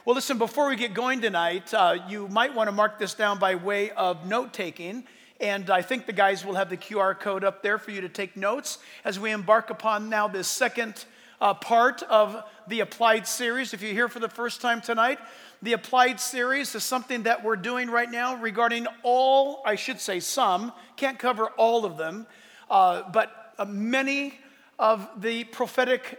Well, listen, before we get going tonight, you might want to mark this down by way of note-taking. And I think the guys will have the QR code up there for you to take notes as we embark upon now this second part of the Applied series. If you're here for the first time tonight, the Applied series is something that we're doing right now regarding some, can't cover all of them, but many of the prophetic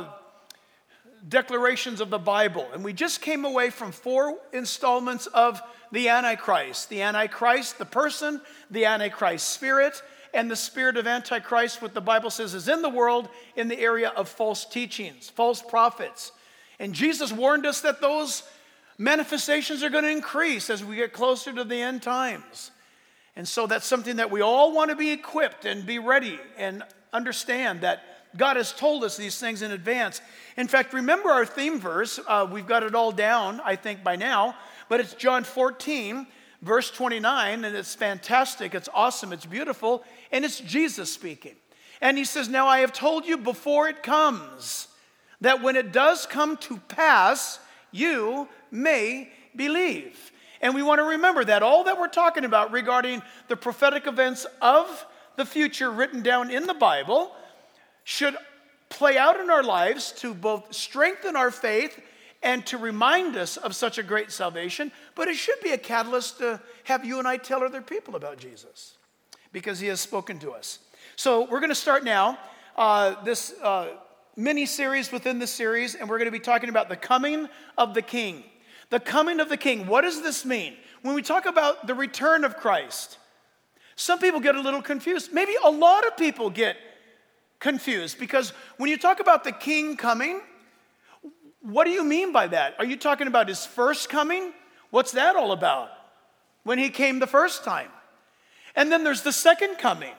declarations of the Bible. And we just came away from 4 installments of the Antichrist. The Antichrist, the person, the Antichrist spirit, and the spirit of Antichrist, what the Bible says is in the world in the area of false teachings, false prophets. And Jesus warned us that those manifestations are going to increase as we get closer to the end times. And so that's something that we all want to be equipped and be ready and understand that God has told us these things in advance. In fact, remember our theme verse. We've got it all down, I think, by now. But it's John 14, verse 29, and it's fantastic. It's awesome. It's beautiful. And it's Jesus speaking. And he says, "Now I have told you before it comes, that when it does come to pass, you may believe." And we want to remember that all that we're talking about regarding the prophetic events of the future written down in the Bible should play out in our lives to both strengthen our faith and to remind us of such a great salvation, but it should be a catalyst to have you and I tell other people about Jesus because he has spoken to us. So we're going to start now this mini-series within the series, and we're going to be talking about the coming of the King. The coming of the King. What does this mean? When we talk about the return of Christ, some people get a little confused. Maybe a lot of people get confused because when you talk about the King coming, what do you mean by that? Are you talking about his first coming? What's that all about? When he came the first time. And then there's the second coming.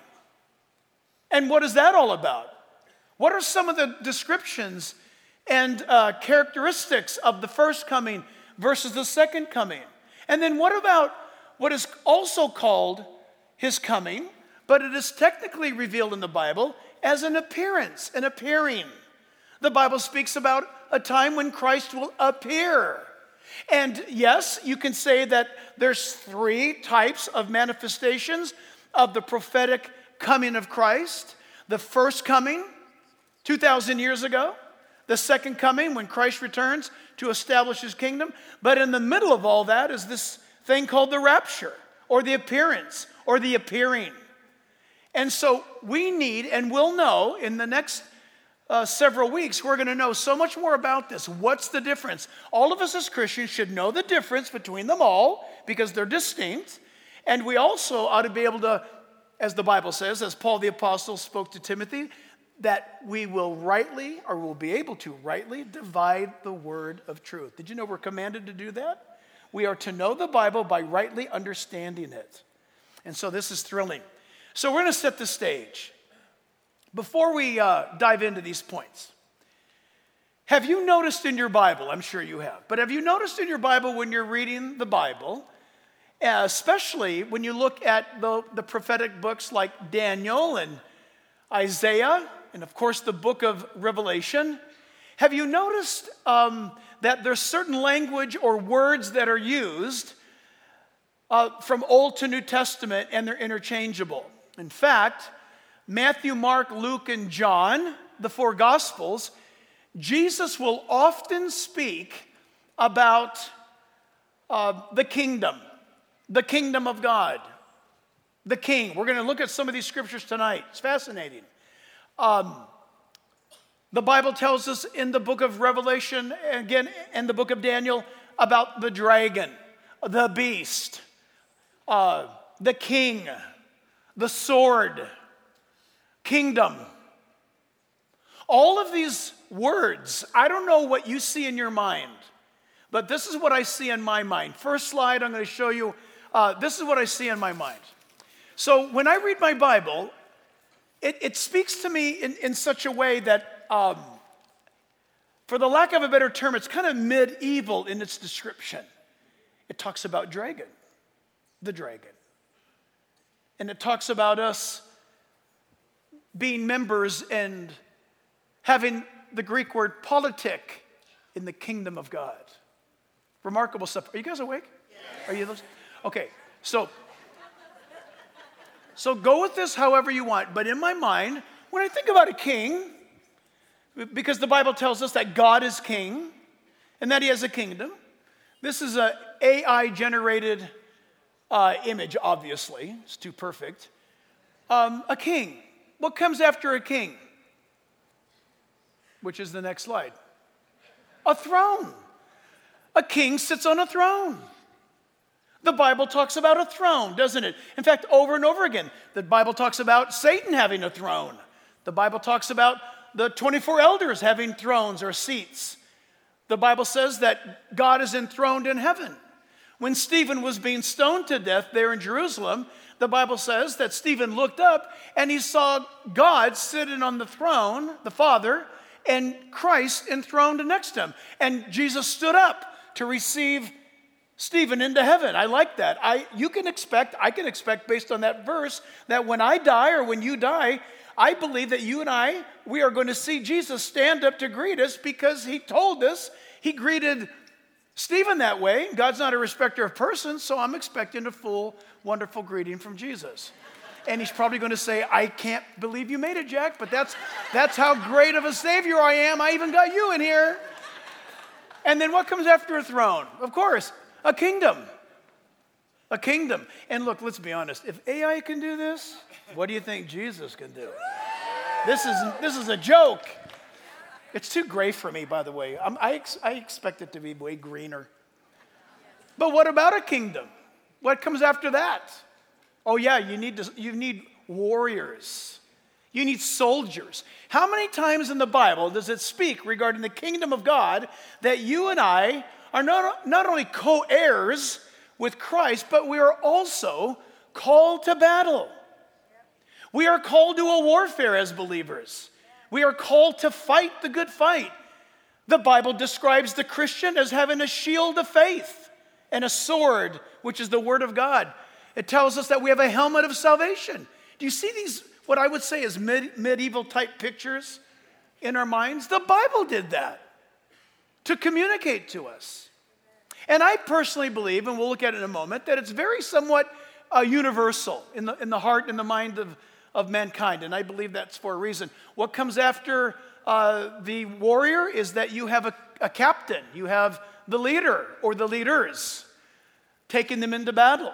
And what is that all about? What are some of the descriptions and characteristics of the first coming versus the second coming? And then what about what is also called his coming, but it is technically revealed in the Bible as an appearance, an appearing. The Bible speaks about a time when Christ will appear. And yes, you can say that there's 3 types of manifestations of the prophetic coming of Christ. The first coming, 2,000 years ago. The second coming, when Christ returns to establish his kingdom. But in the middle of all that is this thing called the rapture, or the appearance, or the appearing. And so we need and will know in the next several weeks, we're going to know so much more about this. What's the difference? All of us as Christians should know the difference between them all because they're distinct. And we also ought to be able to, as the Bible says, as Paul the Apostle spoke to Timothy, that we will be able to rightly divide the word of truth. Did you know we're commanded to do that? We are to know the Bible by rightly understanding it. And so this is thrilling. So we're going to set the stage. Before we dive into these points, have you noticed in your Bible, I'm sure you have, but have you noticed in your Bible when you're reading the Bible, especially when you look at the prophetic books like Daniel and Isaiah, and of course the book of Revelation, have you noticed that there's certain language or words that are used from Old to New Testament and they're interchangeable? In fact, Matthew, Mark, Luke, and John, the 4 Gospels, Jesus will often speak about the kingdom of God, the King. We're going to look at some of these scriptures tonight. It's fascinating. The Bible tells us in the book of Revelation, again, in the book of Daniel, about the dragon, the beast, the king, the sword, kingdom. All of these words, I don't know what you see in your mind, but this is what I see in my mind. First slide, I'm going to show you, this is what I see in my mind. So when I read my Bible, it speaks to me in such a way that, for the lack of a better term, it's kind of medieval in its description. It talks about dragon, the dragon. And it talks about us being members and having the Greek word politic in the kingdom of God. Remarkable stuff. Are you guys awake? Yes. Are you those? Okay, so go with this however you want. But in my mind, when I think about a king, because the Bible tells us that God is king and that he has a kingdom. This is an AI-generated image, obviously. It's too perfect. A king. What comes after a king? Which is the next slide. A throne. A king sits on a throne. The Bible talks about a throne, doesn't it? In fact, over and over again, the Bible talks about Satan having a throne. The Bible talks about the 24 elders having thrones or seats. The Bible says that God is enthroned in heaven. When Stephen was being stoned to death there in Jerusalem, the Bible says that Stephen looked up and he saw God sitting on the throne, the Father, and Christ enthroned next to him. And Jesus stood up to receive Stephen into heaven. I like that. I can expect based on that verse that when I die or when you die, I believe that you and we are going to see Jesus stand up to greet us because he told us he greeted Stephen that way. God's not a respecter of persons, so I'm expecting a full, wonderful greeting from Jesus. And he's probably going to say, I can't believe you made it, Jack, but that's how great of a Savior I am. I even got you in here. And then what comes after a throne? Of course, a kingdom. A kingdom. And look, let's be honest. If AI can do this, what do you think Jesus can do? This is a joke. It's too gray for me, by the way. I expect it to be way greener. But what about a kingdom? What comes after that? Oh yeah, you need warriors. You need soldiers. How many times in the Bible does it speak regarding the kingdom of God that you and I are not only co-heirs with Christ, but we are also called to battle? We are called to a warfare as believers. We are called to fight the good fight. The Bible describes the Christian as having a shield of faith and a sword, which is the word of God. It tells us that we have a helmet of salvation. Do you see these, what I would say is medieval type pictures in our minds? The Bible did that to communicate to us. And I personally believe, and we'll look at it in a moment, that it's very somewhat universal in the heart and the mind of mankind. And I believe that's for a reason. What comes after the warrior is that you have a captain. You have the leader or the leaders taking them into battle.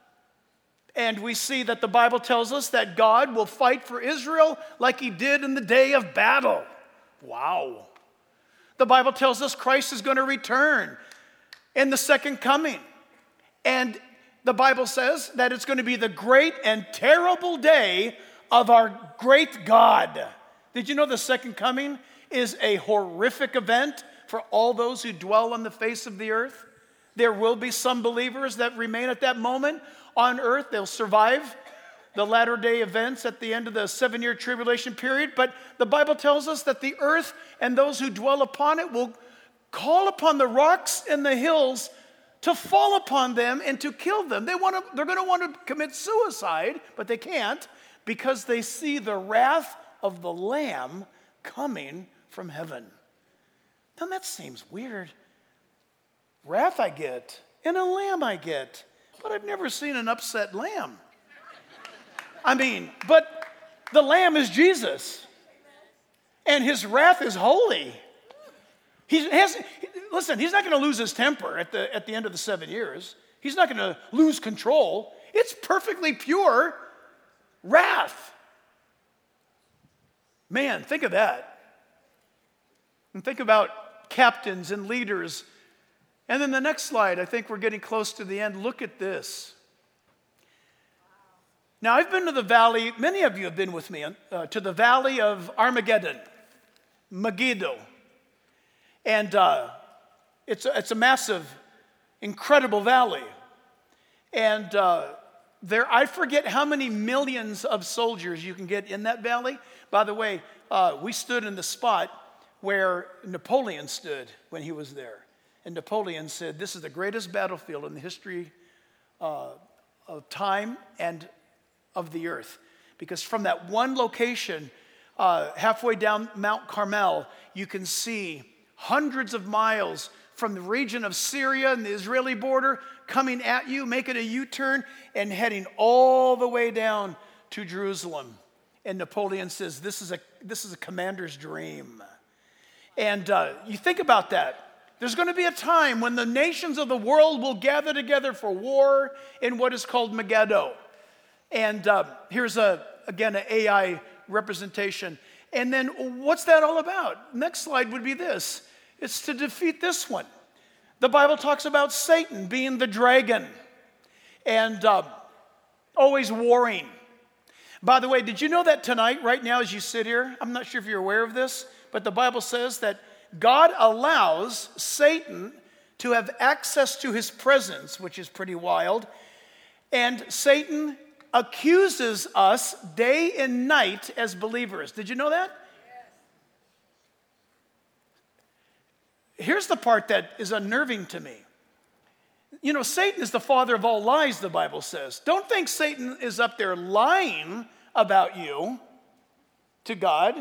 And we see that the Bible tells us that God will fight for Israel like he did in the day of battle. Wow. The Bible tells us Christ is going to return in the second coming. And the Bible says that it's going to be the great and terrible day of our great God. Did you know the second coming is a horrific event for all those who dwell on the face of the earth? There will be some believers that remain at that moment on earth. They'll survive the latter day events at the end of the 7-year tribulation period. But the Bible tells us that the earth and those who dwell upon it will call upon the rocks and the hills to fall upon them and to kill them. They're going to want to commit suicide, but they can't because they see the wrath of the Lamb coming from heaven. Now that seems weird. Wrath I get, and a lamb I get, but I've never seen an upset lamb. But the lamb is Jesus, and his wrath is holy. Listen, he's not going to lose his temper at the end of the 7 years. He's not going to lose control. It's perfectly pure wrath. Man, think of that. And think about captains and leaders. And then the next slide, I think we're getting close to the end. Look at this. Now, I've been to the valley, many of you have been with me, to the valley of Armageddon, Megiddo. And it's a massive, incredible valley. And I forget how many millions of soldiers you can get in that valley. By the way, we stood in the spot where Napoleon stood when he was there. And Napoleon said, this is the greatest battlefield in the history of time and of the earth. Because from that one location, halfway down Mount Carmel, you can see hundreds of miles from the region of Syria and the Israeli border coming at you, making a U-turn and heading all the way down to Jerusalem. And Napoleon says, this is a commander's dream. And you think about that. There's going to be a time when the nations of the world will gather together for war in what is called Megiddo. And here's, again, an AI representation. And then what's that all about? Next slide would be this. It's to defeat this one. The Bible talks about Satan being the dragon and always warring. By the way, did you know that tonight, right now as you sit here, I'm not sure if you're aware of this, but the Bible says that God allows Satan to have access to his presence, which is pretty wild, and Satan accuses us day and night as believers. Did you know that? Yes. Here's the part that is unnerving to me. You know, Satan is the father of all lies, the Bible says. Don't think Satan is up there lying about you to God.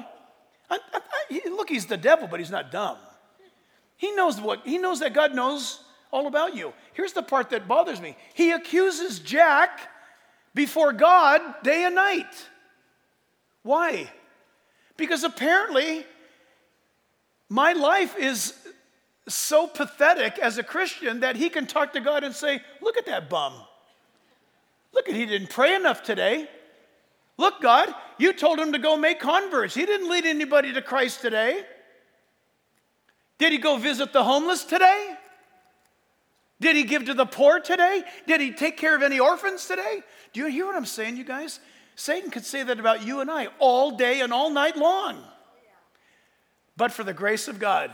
Look, he's the devil, but he's not dumb. He knows that God knows all about you. Here's the part that bothers me. He accuses Jack before God day and night. Why? Because apparently my life is so pathetic as a Christian that he can talk to God and say, look at that bum. Look, he didn't pray enough today. Look, God, you told him to go make converts. He didn't lead anybody to Christ today. Did he go visit the homeless today? Did he give to the poor today? Did he take care of any orphans today? Do you hear what I'm saying, you guys? Satan could say that about you and I all day and all night long. But for the grace of God.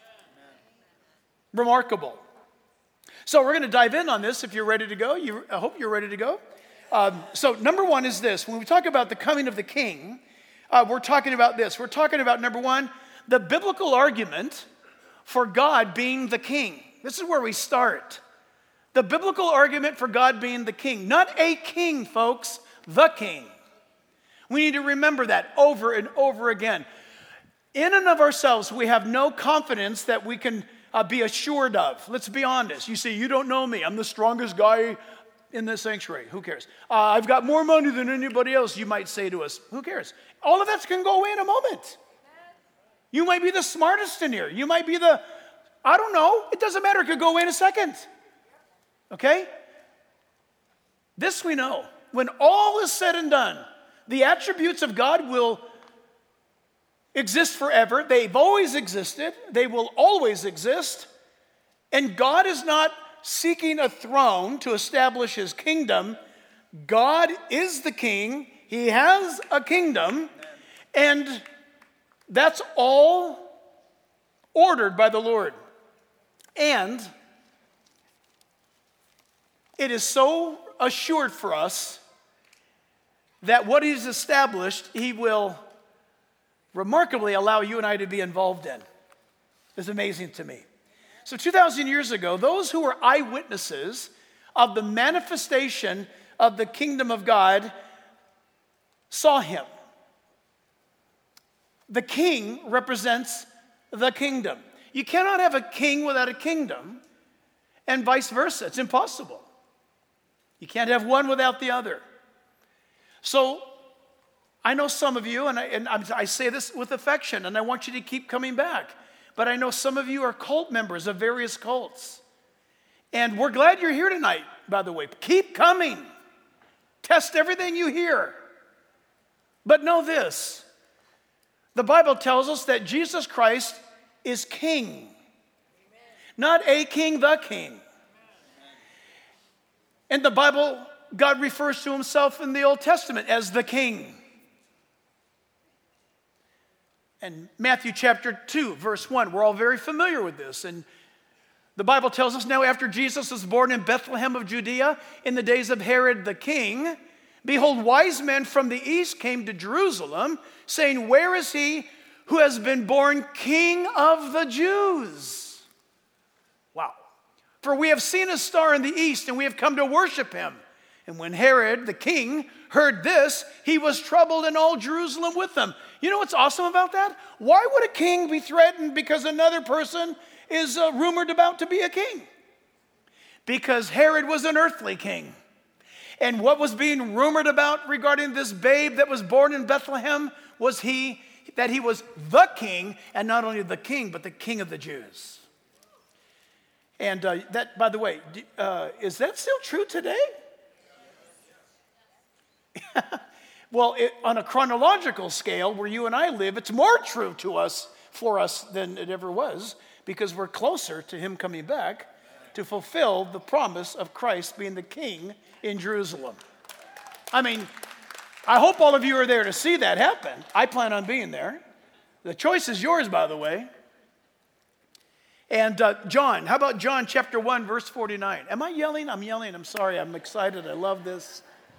Remarkable. So we're going to dive in on this if you're ready to go. I hope you're ready to go. So number one is this. When we talk about the coming of the king, we're talking about this. We're talking about, number one, the biblical argument for God being the king. This is where we start. The biblical argument for God being the king. Not a king, folks, the king. We need to remember that over and over again. In and of ourselves, we have no confidence that we can be assured of. Let's be honest. You say, you don't know me. I'm the strongest guy in the sanctuary. Who cares? I've got more money than anybody else, you might say to us. Who cares? All of that can go away in a moment. You might be the smartest in here. You might be I don't know. It doesn't matter. It could go away in a second. Okay? This we know. When all is said and done, the attributes of God will exist forever. They've always existed. They will always exist. And God is not seeking a throne to establish his kingdom. God is the king. He has a kingdom. And that's all ordered by the Lord. And it is so assured for us that what he's established, he will remarkably allow you and I to be involved in. It's amazing to me. So 2,000 years ago, those who were eyewitnesses of the manifestation of the kingdom of God saw him. The king represents the kingdom. You cannot have a king without a kingdom, and vice versa. It's impossible. You can't have one without the other. So I know some of you, and I say this with affection, and I want you to keep coming back, but I know some of you are cult members of various cults. And we're glad you're here tonight, by the way. Keep coming. Test everything you hear. But know this. The Bible tells us that Jesus Christ is king. Amen. Not a king, the king. In the Bible, God refers to himself in the Old Testament as the king. And Matthew chapter 2, verse 1, we're all very familiar with this. And the Bible tells us now after Jesus was born in Bethlehem of Judea in the days of Herod the king, behold, wise men from the east came to Jerusalem, saying, where is he who has been born King of the Jews? Wow. For we have seen a star in the east, and we have come to worship him. And when Herod the king heard this, he was troubled, and all Jerusalem with him. You know what's awesome about that? Why would a king be threatened because another person is rumored about to be a king. Because Herod was an earthly king. And what was being rumored about regarding this babe that was born in Bethlehem was that he was the king, and not only the king, but the king of the Jews. And that, by the way, is that still true today? Well, on a chronological scale, where you and I live, it's more true for us than it ever was, because we're closer to him coming back to fulfill the promise of Christ being the king in Jerusalem. I mean, I hope all of you are there to see that happen. I plan on being there. The choice is yours, by the way. And John, how about John chapter 1, verse 49? Am I yelling? I'm yelling. I'm sorry. I'm excited. I love this.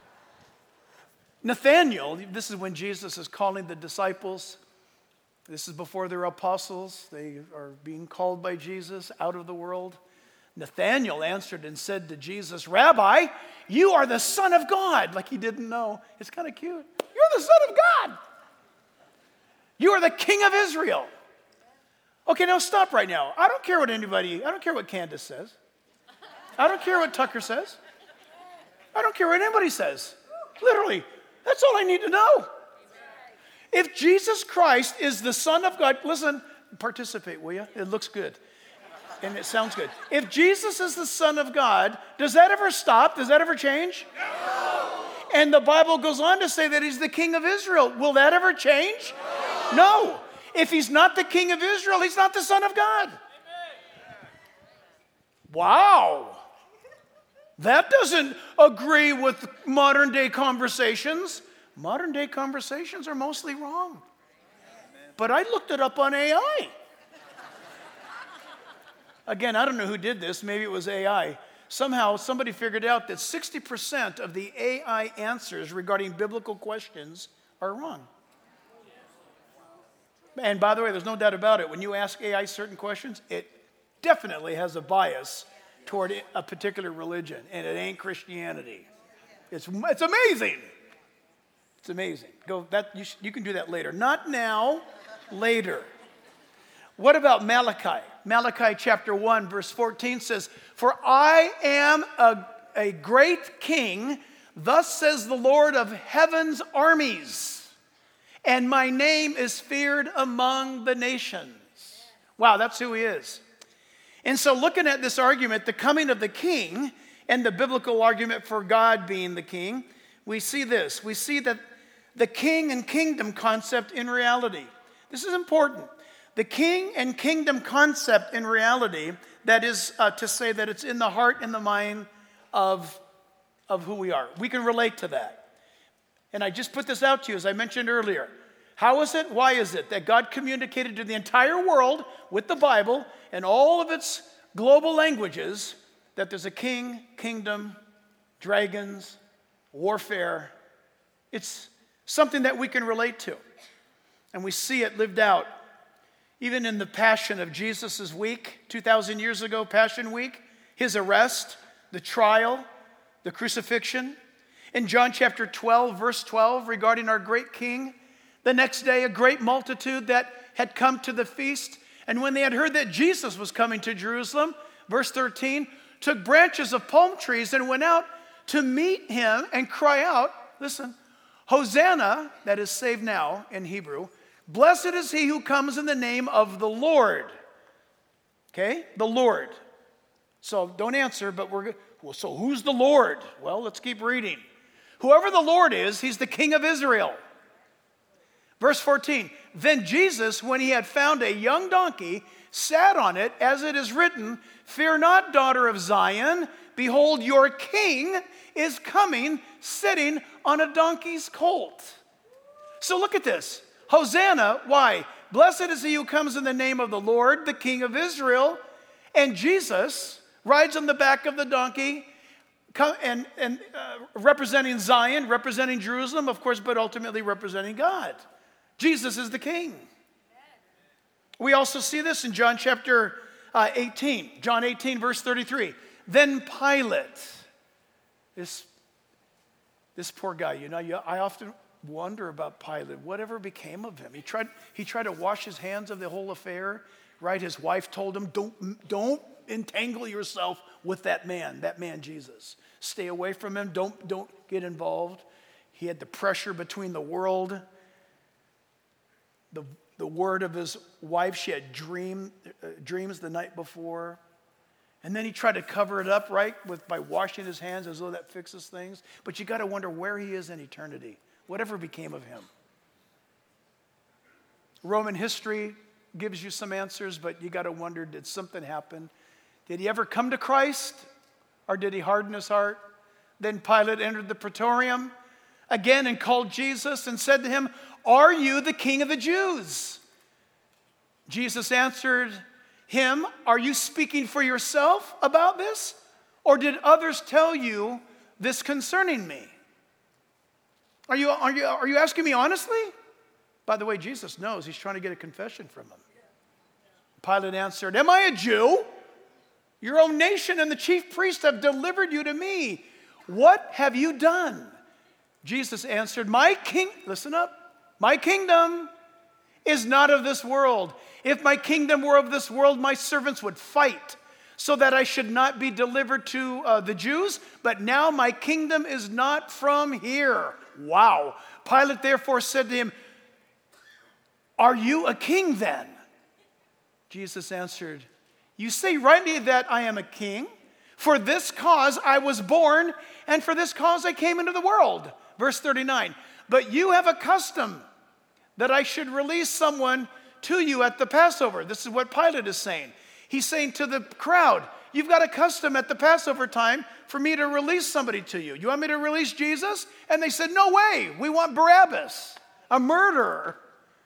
Nathanael, this is when Jesus is calling the disciples. This is before they're apostles. They are being called by Jesus out of the world. Nathanael answered and said to Jesus, Rabbi, you are the Son of God. Like he didn't know. It's kind of cute. You're the Son of God. You are the King of Israel. Okay, now stop right now. I don't care what Candace says. I don't care what Tucker says. I don't care what anybody says. Literally, that's all I need to know. If Jesus Christ is the Son of God, listen, participate, will you? It looks good. And it sounds good. If Jesus is the Son of God, does that ever stop? Does that ever change? No. And the Bible goes on to say that he's the King of Israel. Will that ever change? No. If he's not the King of Israel, he's not the Son of God. Wow. That doesn't agree with modern day conversations. Modern day conversations are mostly wrong. But I looked it up on AI. Again, I don't know who did this. Maybe it was AI. Somehow somebody figured out that 60% of the AI answers regarding biblical questions are wrong. And by the way, there's no doubt about it. When you ask AI certain questions, it definitely has a bias toward a particular religion, and it ain't Christianity. It's amazing. It's amazing. You can do that later. Not now, later. What about Malachi? Malachi chapter 1, verse 14 says, For I am a great king, thus says the Lord of heaven's armies, and my name is feared among the nations. Wow, that's who he is. And so looking at this argument, the coming of the king, and the biblical argument for God being the king, we see this. We see that the king and kingdom concept in reality. This is important. The king and kingdom concept in reality, that is to say that it's in the heart and the mind of who we are. We can relate to that. And I just put this out to you, as I mentioned earlier. How is it, why is it that God communicated to the entire world with the Bible and all of its global languages that there's a king, kingdom, dragons, warfare? It's something that we can relate to. And we see it lived out. Even in the passion of Jesus' week, 2,000 years ago, Passion Week, his arrest, the trial, the crucifixion. In John chapter 12, verse 12, regarding our great king, the next day a great multitude that had come to the feast, and when they had heard that Jesus was coming to Jerusalem, verse 13, took branches of palm trees and went out to meet him and cry out, listen, Hosanna, that is save now in Hebrew, blessed is he who comes in the name of the Lord. Okay? The Lord. So don't answer, but so who's the Lord? Well, let's keep reading. Whoever the Lord is, he's the King of Israel. Verse 14, then Jesus, when he had found a young donkey, sat on it, as it is written, Fear not, daughter of Zion, behold, your king is coming, sitting on a donkey's colt. So look at this. Hosanna, why? Blessed is he who comes in the name of the Lord, the King of Israel. And Jesus rides on the back of the donkey, and representing Zion, representing Jerusalem, of course, but ultimately representing God. Jesus is the King. We also see this in John chapter 18. John 18, verse 33. Then Pilate, this poor guy, I often wonder about Pilate. Whatever became of him? He tried to wash his hands of the whole affair, right? His wife told him, don't entangle yourself with that man Jesus. Stay away from him. Don't get involved. He had the pressure between the world, the word of his wife. She had dreams the night before. And then he tried to cover it up, right, by washing his hands as though that fixes things. But you got to wonder where he is in eternity, whatever became of him. Roman history gives you some answers, but you got to wonder, did something happen? Did he ever come to Christ, or did he harden his heart? Then Pilate entered the praetorium again and called Jesus and said to him, "Are you the king of the Jews?" Jesus answered him, "Are you speaking for yourself about this? Or did others tell you this concerning me?" Are you asking me honestly? By the way, Jesus knows. He's trying to get a confession from him. Pilate answered, "Am I a Jew? Your own nation and the chief priests have delivered you to me. What have you done?" Jesus answered, listen up, "My kingdom is not of this world. If my kingdom were of this world, my servants would fight so that I should not be delivered to the Jews. But now my kingdom is not from here." Wow. Pilate therefore said to him, "Are you a king then?" Jesus answered, "You say rightly that I am a king. For this cause I was born, and for this cause I came into the world." Verse 39, "But you have a custom that I should release someone to you at the Passover." This is what Pilate is saying. He's saying to the crowd, "You've got a custom at the Passover time for me to release somebody to you. You want me to release Jesus?" And they said, "No way. We want Barabbas, a murderer."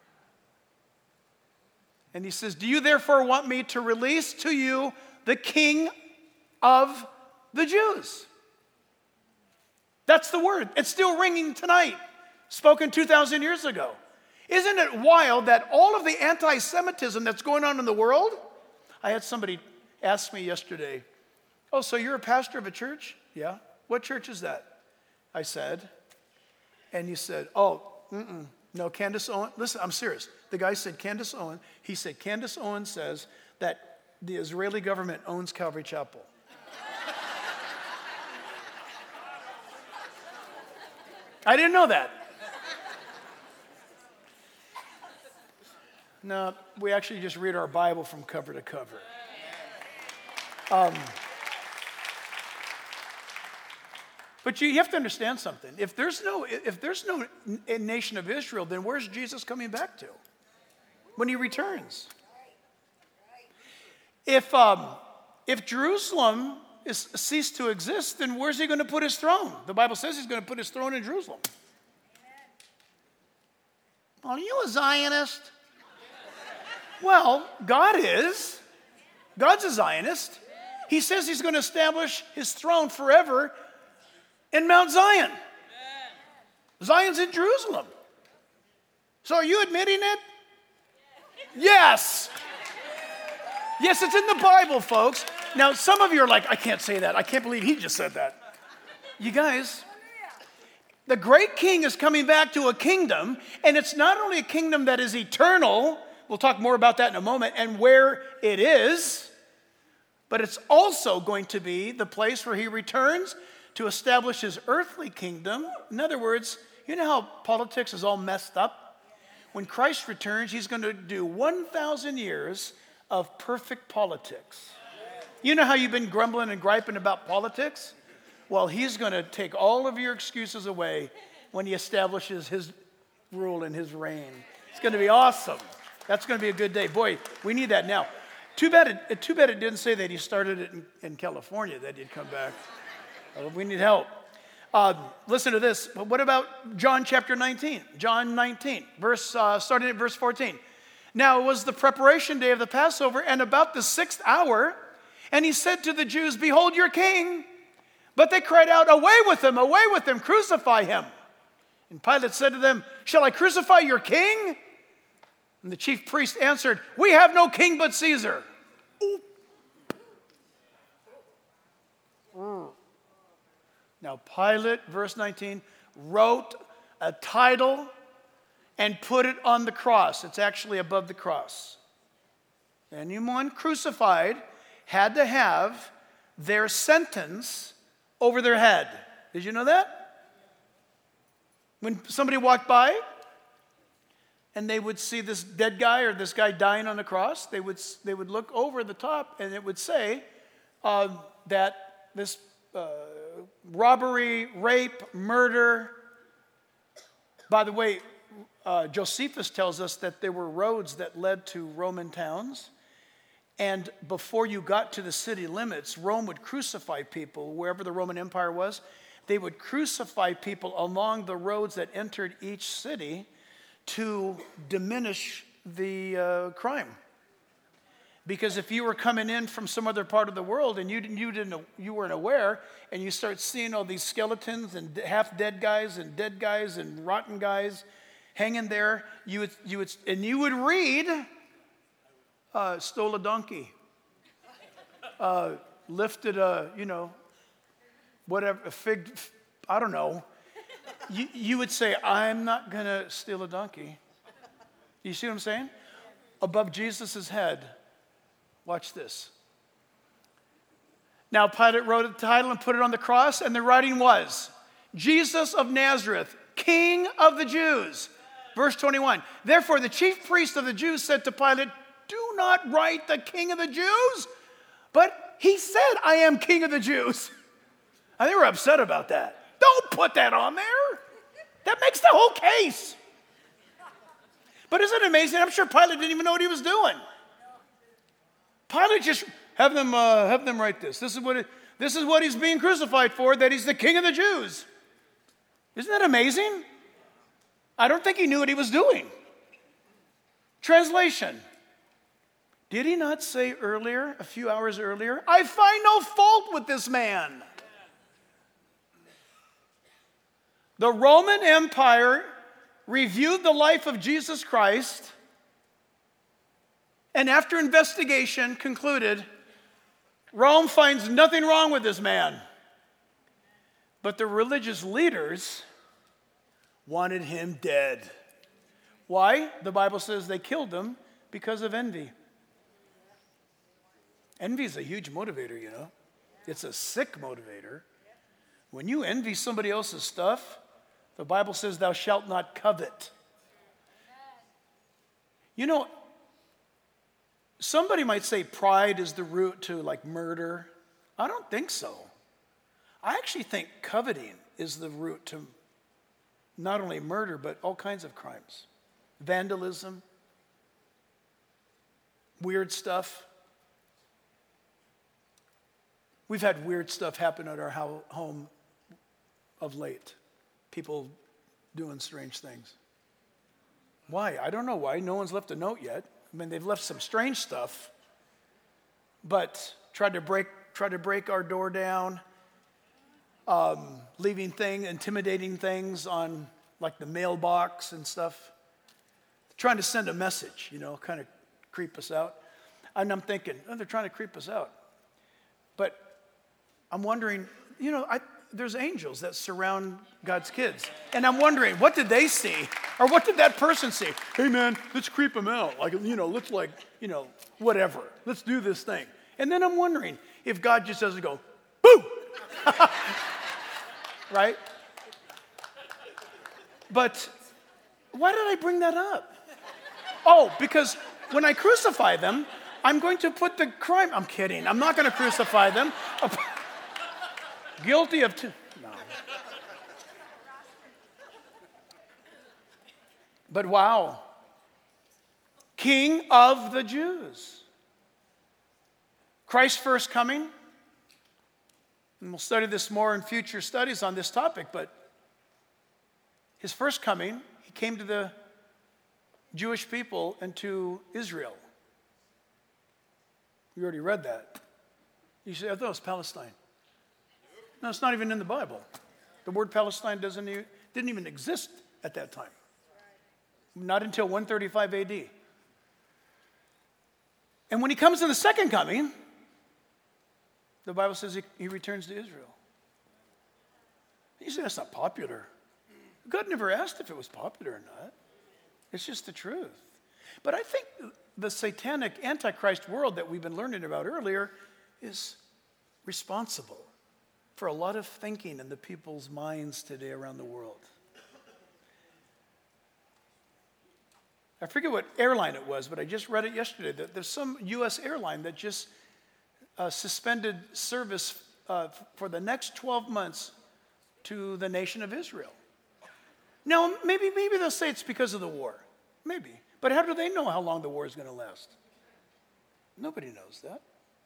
And he says, "Do you therefore want me to release to you the king of the Jews?" That's the word. It's still ringing tonight, spoken 2,000 years ago. Isn't it wild that all of the anti-Semitism that's going on in the world? I had somebody ask me yesterday, "Oh, so you're a pastor of a church?" "Yeah." "What church is that?" I said. And he said, "Oh, no, Candace Owen." Listen, I'm serious. The guy said, "Candace Owen." He said, "Candace Owen says that the Israeli government owns Calvary Chapel." I didn't know that. No, we actually just read our Bible from cover to cover. But you have to understand something. If there's no nation of Israel, then where's Jesus coming back to when he returns? If Jerusalem is ceased to exist, then where's he going to put his throne? The Bible says he's going to put his throne in Jerusalem. Are you a Zionist? Well, God is. God's a Zionist. He says he's going to establish his throne forever in Mount Zion. Zion's in Jerusalem. So are you admitting it? Yes. Yes, it's in the Bible, folks. Now, some of you are like, "I can't say that. I can't believe he just said that." You guys, the great king is coming back to a kingdom, and it's not only a kingdom that is eternal. We'll talk more about that in a moment and where it is, but it's also going to be the place where he returns to establish his earthly kingdom. In other words, you know how politics is all messed up? When Christ returns, he's going to do 1,000 years of perfect politics. You know how you've been grumbling and griping about politics? Well, he's going to take all of your excuses away when he establishes his rule and his reign. It's going to be awesome. That's going to be a good day. Boy, we need that now. Too bad it didn't say that he started it in California, that he'd come back. We need help. Listen to this. What about John chapter 19? John 19, starting at verse 14. "Now it was the preparation day of the Passover, and about the 6th hour, and he said to the Jews, 'Behold your king.' But they cried out, 'Away with him, crucify him.' And Pilate said to them, 'Shall I crucify your king?' And the chief priest answered, 'We have no king but Caesar.'" Now Pilate, verse 19, wrote a title and put it on the cross. It's actually above the cross. anyone crucified had to have their sentence over their head. Did you know that? When somebody walked by and they would see this dead guy or this guy dying on the cross, they would look over the top and it would say that this robbery, rape, murder. By the way, Josephus tells us that there were roads that led to Roman towns. And before you got to the city limits, Rome would crucify people, wherever the Roman Empire was. They would crucify people along the roads that entered each city to diminish the crime. Because if you were coming in from some other part of the world and you weren't aware, and you start seeing all these skeletons and half dead guys and rotten guys hanging there, you would read, stole a donkey, lifted whatever, a fig, I don't know. You would say, I'm not going to steal a donkey. You see what I'm saying? Above Jesus' head, watch this. Now Pilate wrote the title and put it on the cross, and the writing was, Jesus of Nazareth, King of the Jews. Verse 21, therefore the chief priest of the Jews said to Pilate, do not write the King of the Jews. But he said, I am King of the Jews. And they were upset about that. Don't put that on there. That makes the whole case. But isn't it amazing? I'm sure Pilate didn't even know what he was doing. Pilate just have them write this. This is what he's being crucified for, that he's the King of the Jews. Isn't that amazing? I don't think he knew what he was doing. Translation. Did he not say earlier, a few hours earlier, I find no fault with this man? The Roman Empire reviewed the life of Jesus Christ and after investigation concluded, Rome finds nothing wrong with this man. But the religious leaders wanted him dead. Why? The Bible says they killed him because of envy. Envy is a huge motivator, you know. It's a sick motivator. When you envy somebody else's stuff, the Bible says thou shalt not covet. You know, somebody might say pride is the root to like murder. I don't think so. I actually think coveting is the root to not only murder, but all kinds of crimes. Vandalism, weird stuff. We've had weird stuff happen at our home of late. People doing strange things. Why? I don't know why. No one's left a note yet. I mean, they've left some strange stuff, but tried to break our door down, intimidating things on like the mailbox and stuff, trying to send a message, kind of creep us out. And I'm thinking, they're trying to creep us out. But I'm wondering, there's angels that surround God's kids. And I'm wondering, what did they see? Or what did that person see? Hey man, let's creep them out. Whatever. Let's do this thing. And then I'm wondering if God just doesn't go, boo! Right? But why did I bring that up? Oh, because when I crucify them, I'm going to put the crime. I'm kidding. I'm not going to crucify them. Guilty of two. No. But wow. King of the Jews. Christ's first coming. And we'll study this more in future studies on this topic, but his first coming, he came to the Jewish people and to Israel. We already read that. You say, I thought it was Palestine. No, it's not even in the Bible. The word Palestine didn't even exist at that time. Not until 135 AD. And when he comes in the second coming, the Bible says he returns to Israel. You say that's not popular. God never asked if it was popular or not. It's just the truth. But I think the satanic Antichrist world that we've been learning about earlier is responsible for a lot of thinking in the people's minds today around the world. I forget what airline it was, but I just read it yesterday that there's some U.S. airline that just suspended service for the next 12 months to the nation of Israel. Now, maybe they'll say it's because of the war. Maybe. But how do they know how long the war is going to last? Nobody knows that.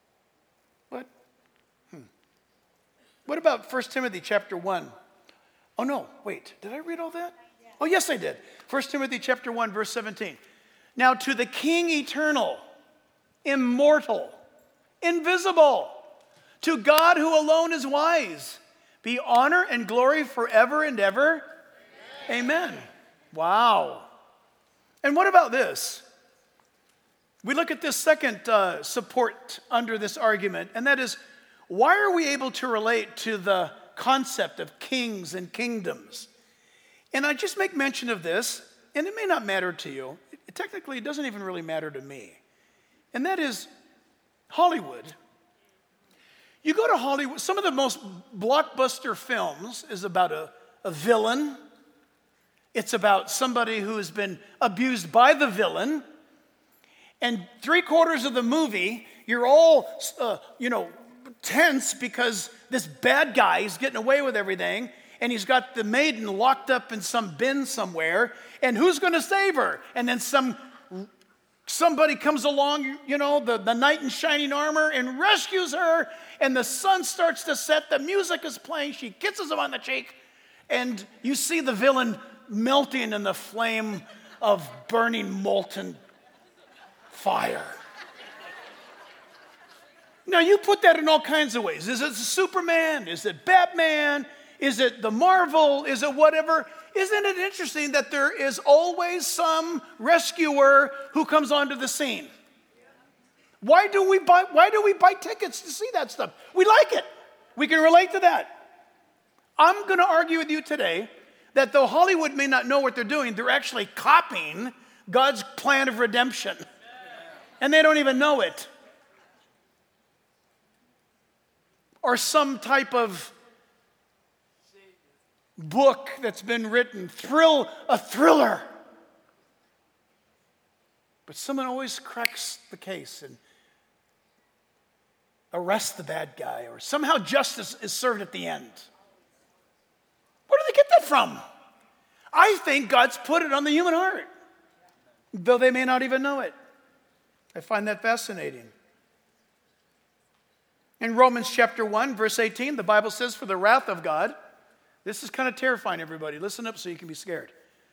What about 1 Timothy chapter 1? Oh, no, wait. Did I read all that? Oh, yes, I did. 1 Timothy chapter 1, verse 17. Now to the King eternal, immortal, invisible, to God who alone is wise, be honor and glory forever and ever. Amen. Wow. And what about this? We look at this second support under this argument, and that is, why are we able to relate to the concept of kings and kingdoms? And I just make mention of this, and it may not matter to you. Technically, it doesn't even really matter to me. And that is Hollywood. You go to Hollywood, some of the most blockbuster films is about a villain. It's about somebody who has been abused by the villain. And 3/4 of the movie, you're all, tense because this bad guy is getting away with everything. And he's got the maiden locked up in some bin somewhere. And who's going to save her? And then somebody comes along, the knight in shining armor and rescues her. And the sun starts to set. The music is playing. She kisses him on the cheek. And you see the villain melting in the flame of burning molten fire. Now, you put that in all kinds of ways. Is it Superman? Is it Batman? Is it the Marvel? Is it whatever? Isn't it interesting that there is always some rescuer who comes onto the scene? Why do we buy tickets to see that stuff? We like it. We can relate to that. I'm going to argue with you today that though Hollywood may not know what they're doing, they're actually copying God's plan of redemption. And they don't even know it. Or some type of book that's been written, a thriller. But someone always cracks the case and arrests the bad guy, or somehow justice is served at the end. Where do they get that from? I think God's put it on the human heart, though they may not even know it. I find that fascinating. In Romans chapter 1, verse 18, the Bible says, for the wrath of God, this is kind of terrifying, everybody. Listen up so you can be scared.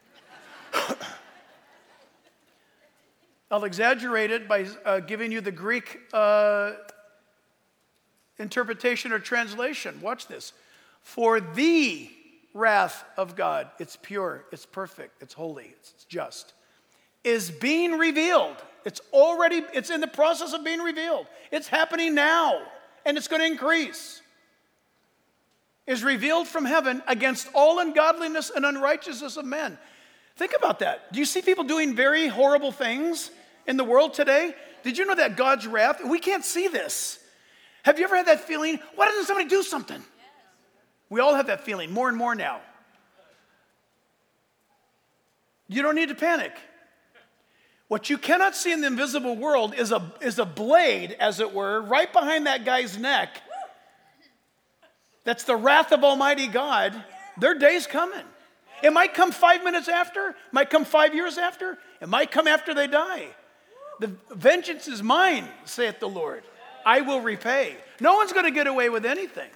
I'll exaggerate it by giving you the Greek interpretation or translation. Watch this. For the wrath of God, it's pure, it's perfect, it's holy, it's just, is being revealed. It's in the process of being revealed. It's happening now, and it's going to increase. Is revealed from heaven against all ungodliness and unrighteousness of men. Think about that. Do you see people doing very horrible things in the world today? Did you know that God's wrath, we can't see this. Have you ever had that feeling, why doesn't somebody do something? Yes. We all have that feeling, more and more now. You don't need to panic. What you cannot see in the invisible world is a blade, as it were, right behind that guy's neck. That's the wrath of Almighty God. Their day's coming. It might come 5 minutes after, might come 5 years after, it might come after they die. The vengeance is mine, saith the Lord. I will repay. No one's going to get away with anything.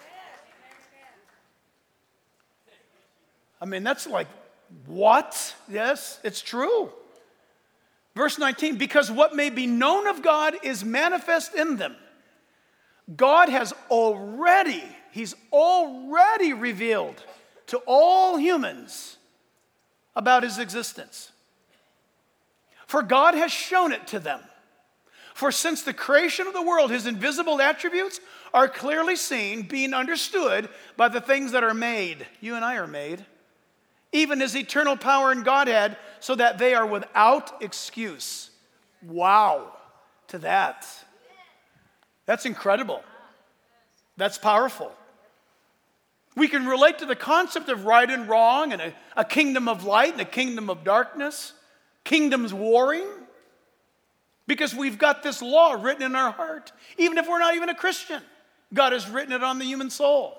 I mean, that's like, what? Yes, it's true. Verse 19, because what may be known of God is manifest in them. God He's already revealed to all humans about his existence. For God has shown it to them. For since the creation of the world, his invisible attributes are clearly seen, being understood by the things that are made. You and I are made. Even his eternal power and Godhead, so that they are without excuse. wow to that. That's incredible. That's powerful. We can relate to the concept of right and wrong and a kingdom of light and a kingdom of darkness, kingdoms warring, because we've got this law written in our heart. Even if we're not even a Christian, God has written it on the human soul.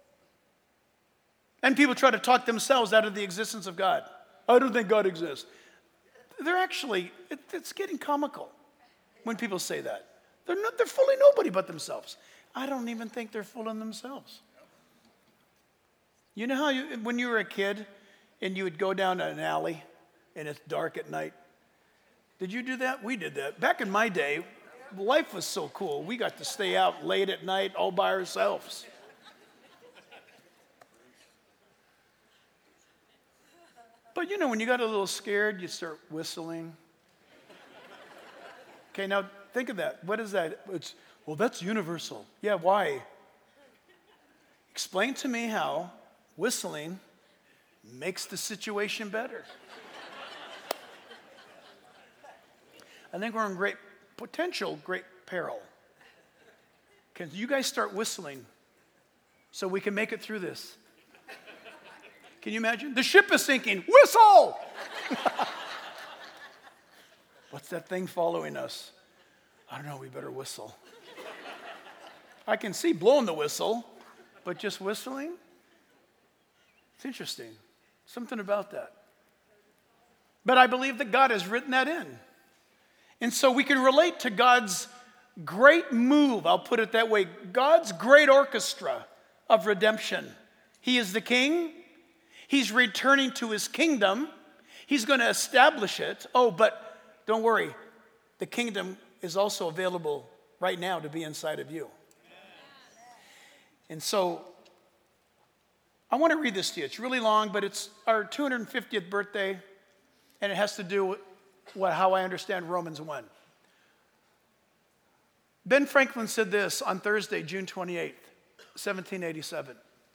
And people try to talk themselves out of the existence of God. I don't think God exists. They're actually, it's getting comical when people say that. They're fooling nobody but themselves. I don't even think they're fooling themselves. You know how when you were a kid and you would go down an alley and it's dark at night? Did you do that? We did that. Back in my day, life was so cool. We got to stay out late at night all by ourselves. But you know, when you got a little scared, you start whistling. Okay, now think of that. What is that? Well, that's universal. Yeah, why? Explain to me how whistling makes the situation better. I think we're in great peril. Can you guys start whistling so we can make it through this? Can you imagine? The ship is sinking. Whistle! What's that thing following us? I don't know. We better whistle. I can see blowing the whistle, but just whistling? It's interesting. Something about that. But I believe that God has written that in. And so we can relate to God's great move, I'll put it that way, God's great orchestra of redemption. He is the king. He's returning to his kingdom. He's going to establish it. Oh, but don't worry. The kingdom is also available right now to be inside of you. And so I want to read this to you. It's really long, but it's our 250th birthday, and it has to do with how I understand Romans 1. Ben Franklin said this on Thursday, June 28th, 1787.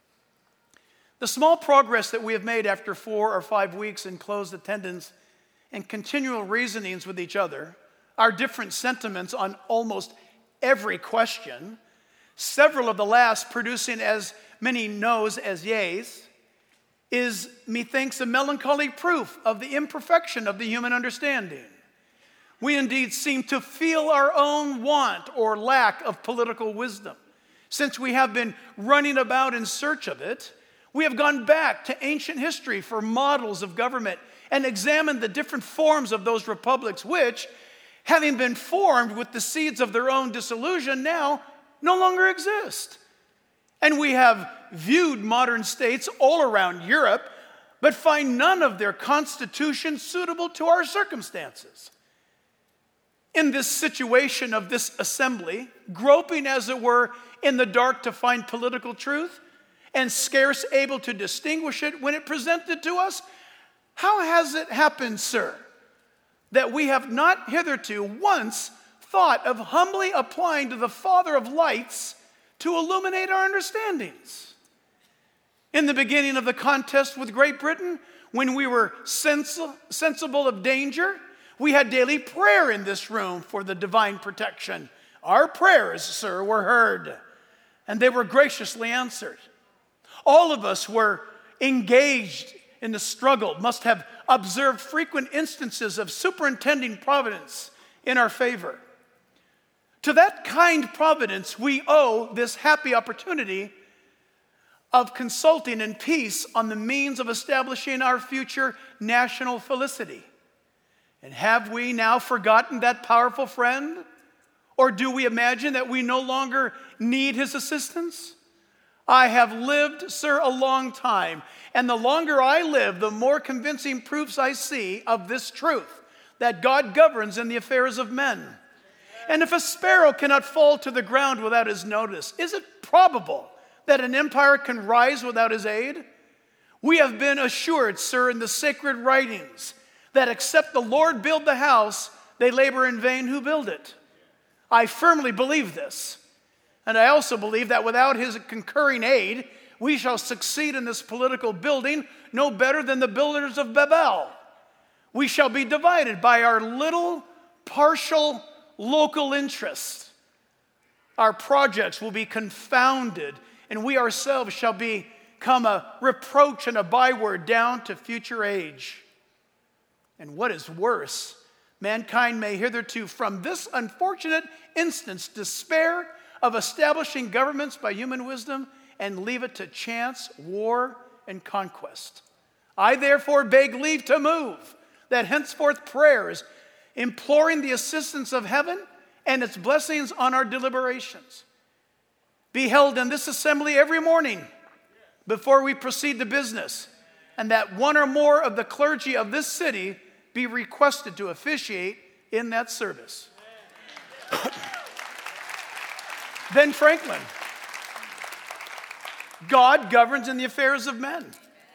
The small progress that we have made after 4 or 5 weeks in closed attendance and continual reasonings with each other, our different sentiments on almost every question, several of the last producing as many no's as yeas, is, methinks, a melancholy proof of the imperfection of the human understanding. We indeed seem to feel our own want or lack of political wisdom. Since we have been running about in search of it, we have gone back to ancient history for models of government and examined the different forms of those republics which, having been formed with the seeds of their own disillusion, now no longer exist. And we have viewed modern states all around Europe, but find none of their constitutions suitable to our circumstances. In this situation of this assembly, groping as it were in the dark to find political truth, and scarce able to distinguish it when it presented to us, how has it happened, sir, that we have not hitherto once thought of humbly applying to the Father of lights to illuminate our understandings? In the beginning of the contest with Great Britain, when we were sensible of danger, we had daily prayer in this room for the divine protection. Our prayers, sir, were heard, and they were graciously answered. All of us were engaged in the struggle, must have observed frequent instances of superintending providence in our favor. To that kind providence, we owe this happy opportunity of consulting in peace on the means of establishing our future national felicity. And have we now forgotten that powerful friend? Or do we imagine that we no longer need his assistance? I have lived, sir, a long time, and the longer I live, the more convincing proofs I see of this truth, that God governs in the affairs of men. And if a sparrow cannot fall to the ground without his notice, is it probable that an empire can rise without his aid? We have been assured, sir, in the sacred writings, that except the Lord build the house, they labor in vain who build it. I firmly believe this. And I also believe that without his concurring aid, we shall succeed in this political building no better than the builders of Babel. We shall be divided by our little partial local interest. Our projects will be confounded, and we ourselves shall become a reproach and a byword down to future age. And what is worse, mankind may hitherto, from this unfortunate instance, despair of establishing governments by human wisdom and leave it to chance, war, and conquest. I therefore beg leave to move that henceforth prayers, imploring the assistance of heaven and its blessings on our deliberations, be held in this assembly every morning before we proceed to business, and that one or more of the clergy of this city be requested to officiate in that service. Ben Franklin. God governs in the affairs of men.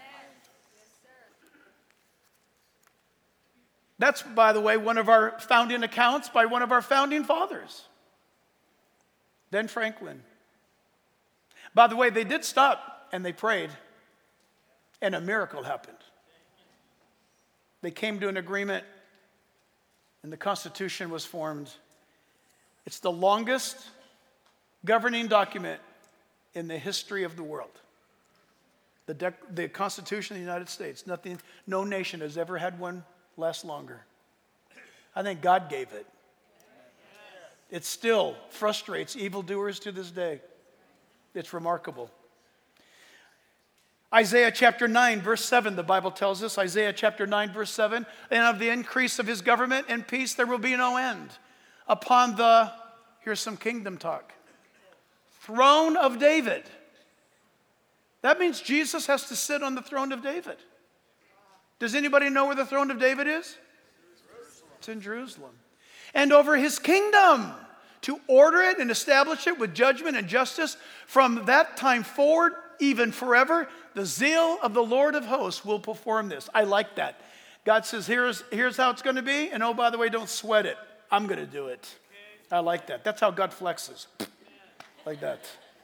That's, by the way, one of our founding accounts by one of our founding fathers, Ben Franklin. By the way, they did stop and they prayed, and a miracle happened. They came to an agreement, and the Constitution was formed. It's the longest governing document in the history of the world. The Constitution of the United States. No nation has ever had one last longer. I think God gave it. It still frustrates evildoers to this day. It's remarkable. Isaiah chapter 9, verse 7, the Bible tells us, Isaiah chapter 9, verse 7, and of the increase of his government and peace there will be no end. Upon the, here's some kingdom talk, throne of David. That means Jesus has to sit on the throne of David. Does anybody know where the throne of David is? It's in Jerusalem. And over his kingdom, to order it and establish it with judgment and justice from that time forward, even forever, the zeal of the Lord of hosts will perform this. I like that. God says, here's how it's going to be, and oh, by the way, don't sweat it. I'm going to do it. I like that. That's how God flexes. Like that.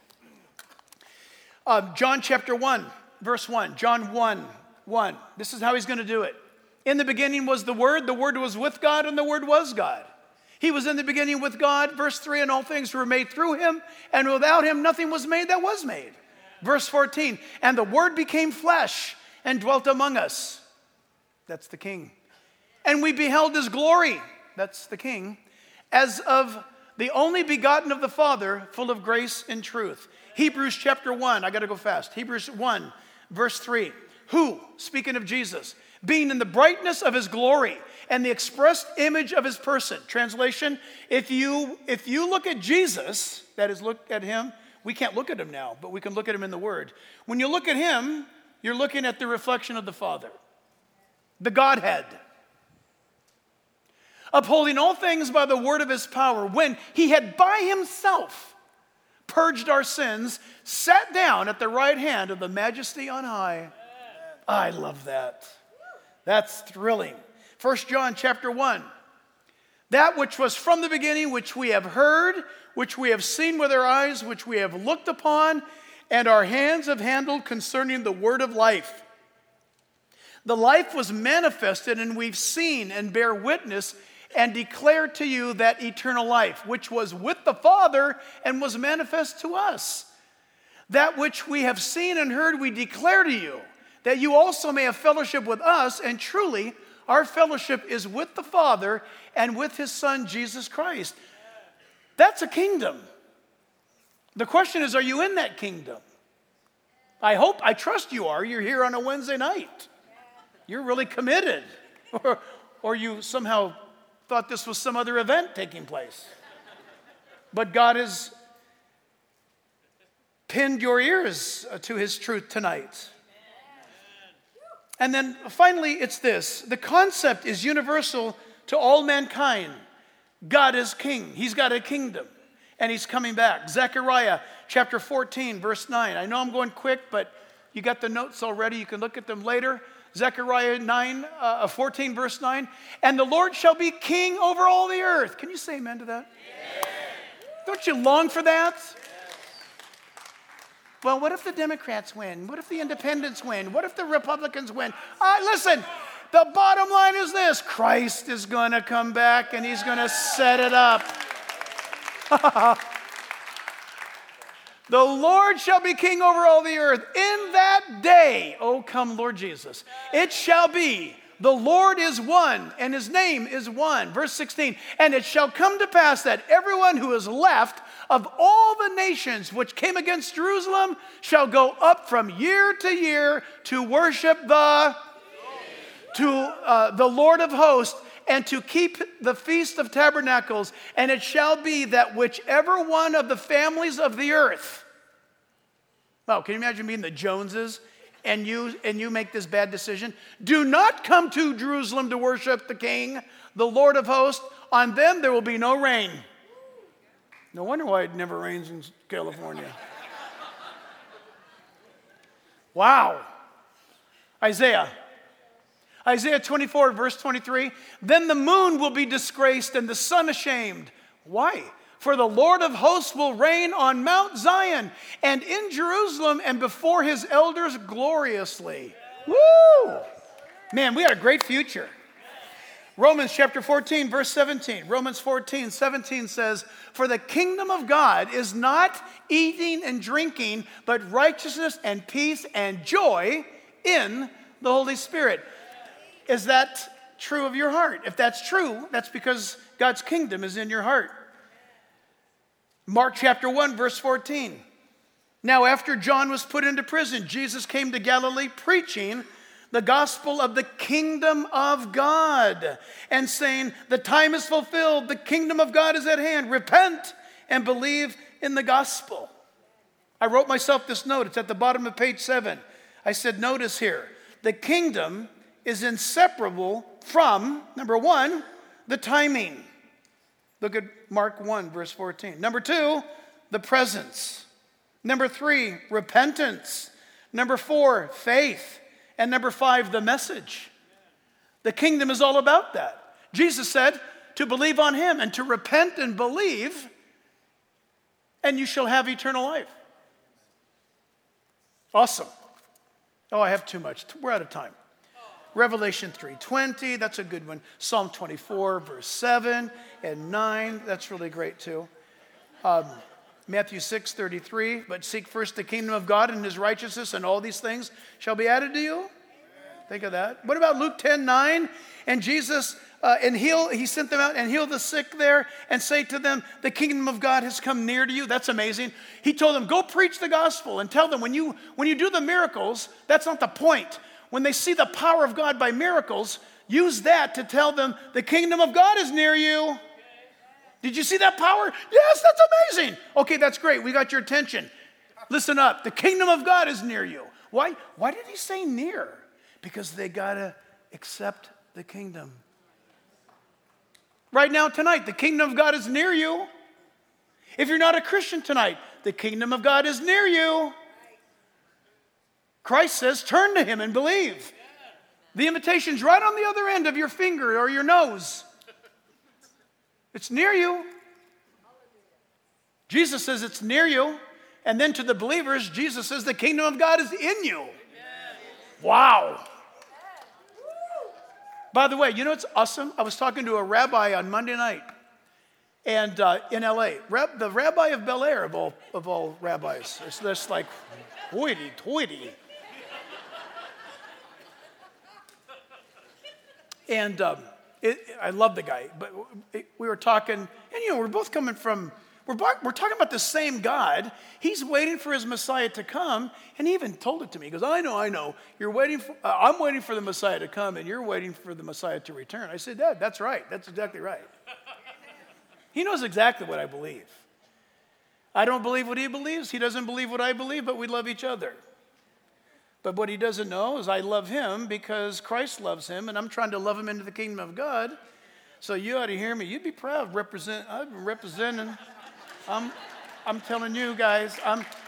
John chapter 1, verse 1. John 1. This is how he's going to do it. In the beginning was the Word was with God, and the Word was God. He was in the beginning with God, verse 3, and all things were made through him, and without him nothing was made that was made. Verse 14, and the Word became flesh and dwelt among us. That's the King. And we beheld his glory, that's the King, as of the only begotten of the Father, full of grace and truth. Hebrews chapter 1, I got to go fast. Hebrews 1, verse 3. Who, speaking of Jesus, being in the brightness of his glory and the expressed image of his person. Translation, if you look at Jesus, that is, look at him, we can't look at him now, but we can look at him in the Word. When you look at him, you're looking at the reflection of the Father, the Godhead. Upholding all things by the word of his power, when he had by himself purged our sins, sat down at the right hand of the Majesty on high. I love that. That's thrilling. 1 John chapter 1. That which was from the beginning, which we have heard, which we have seen with our eyes, which we have looked upon, and our hands have handled concerning the word of life. The life was manifested, and we've seen and bear witness and declare to you that eternal life, which was with the Father and was manifest to us. That which we have seen and heard we declare to you, that you also may have fellowship with us, and truly our fellowship is with the Father and with his Son, Jesus Christ. That's a kingdom. The question is, are you in that kingdom? I trust you are. You're here on a Wednesday night. You're really committed. Or you somehow thought this was some other event taking place. But God has pinned your ears to his truth tonight. And then finally, it's this. The concept is universal to all mankind. God is king. He's got a kingdom. And he's coming back. Zechariah chapter 14, verse 9. I know I'm going quick, but you got the notes already. You can look at them later. Zechariah 14, verse 9. And the Lord shall be king over all the earth. Can you say amen to that? Yeah. Don't you long for that? Well, what if the Democrats win? What if the independents win? What if the Republicans win? Listen, The bottom line is this: Christ is going to come back and he's going to set it up. The Lord shall be king over all the earth. In that day, O come Lord Jesus, it shall be, the Lord is one, and his name is one. Verse 16, and it shall come to pass that everyone who is left of all the nations which came against Jerusalem shall go up from year to year to worship the Lord of hosts, and to keep the Feast of Tabernacles. And it shall be that whichever one of the families of the earth, wow, can you imagine being the Joneses and you make this bad decision? Do not come to Jerusalem to worship the King, the Lord of hosts. On them there will be no rain. No wonder why it never rains in California. Wow. Isaiah 24, verse 23. Then the moon will be disgraced and the sun ashamed. Why? For the Lord of hosts will reign on Mount Zion and in Jerusalem and before his elders gloriously. Woo! Man, we got a great future. Romans chapter 14, verse 17. Romans 14, 17 says, for the kingdom of God is not eating and drinking, but righteousness and peace and joy in the Holy Spirit. Is that true of your heart? If that's true, that's because God's kingdom is in your heart. Mark chapter 1, verse 14. Now after John was put into prison, Jesus came to Galilee preaching the gospel of the kingdom of God and saying, the time is fulfilled, the kingdom of God is at hand. Repent and believe in the gospel. I wrote myself this note. It's at the bottom of page 7. I said, notice here, the kingdom is inseparable from, number 1, the timing. Look at Mark 1, verse 14. Number 2, the presence. Number 3, repentance. Number 4, faith. And number 5, the message. The kingdom is all about that. Jesus said to believe on him and to repent and believe, and you shall have eternal life. Awesome. Oh, I have too much. We're out of time. Revelation 3:20, that's a good one. Psalm 24, verse 7 and 9, that's really great too. Matthew 6:33, but seek first the kingdom of God and his righteousness, and all these things shall be added to you. Think of that. What about Luke 10:9? And Jesus, he sent them out and healed the sick there and say to them, the kingdom of God has come near to you. That's amazing. He told them, go preach the gospel and tell them when you do the miracles, that's not the point. When they see the power of God by miracles, use that to tell them the kingdom of God is near you. Did you see that power? Yes, that's amazing. Okay, that's great. We got your attention. Listen up. The kingdom of God is near you. Why did he say near? Because they got to accept the kingdom. Right now, tonight, the kingdom of God is near you. If you're not a Christian tonight, the kingdom of God is near you. Christ says, turn to him and believe. The invitation's right on the other end of your finger or your nose. It's near you. Jesus says it's near you. And then to the believers, Jesus says the kingdom of God is in you. Wow. By the way, you know what's awesome? I was talking to a rabbi on Monday night and in L.A. The rabbi of Bel Air of all rabbis. It's just like hoity-toity. And I love the guy, but we were talking, and we're both coming from, we're talking about the same God. He's waiting for his Messiah to come, and he even told it to me. He goes, I know, you're waiting for, I'm waiting for the Messiah to come, and you're waiting for the Messiah to return. I said, Dad, that's right, that's exactly right. He knows exactly what I believe. I don't believe what he believes, he doesn't believe what I believe, but we love each other. But what he doesn't know is I love him because Christ loves him, and I'm trying to love him into the kingdom of God. So you ought to hear me. You'd be proud. I've been representing. I'm telling you guys.